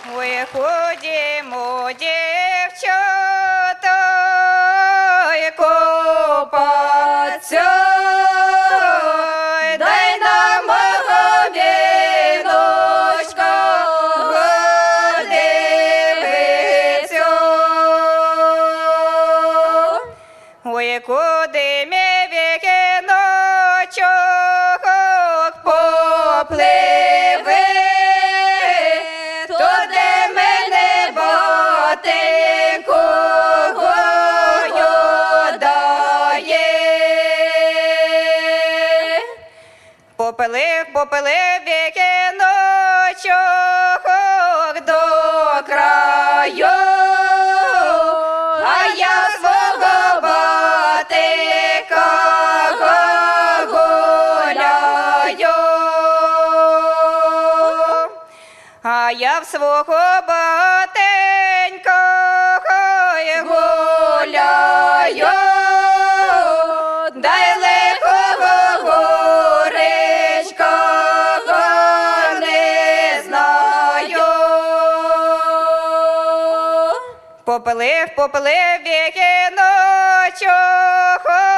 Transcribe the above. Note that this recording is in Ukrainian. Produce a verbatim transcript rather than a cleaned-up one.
Ой, ходімо, дівчата, й купаться, й дай нам мого віночка подивиться. Ой, куди мій вікіночок попливе, туди мене батенько дає. Попелив, попелив вікіночок до краю, а я свого батенька гуляю. А я в свого батенька гуляю, дай лихого горечка не знаю. Попелив, попелив вікіночок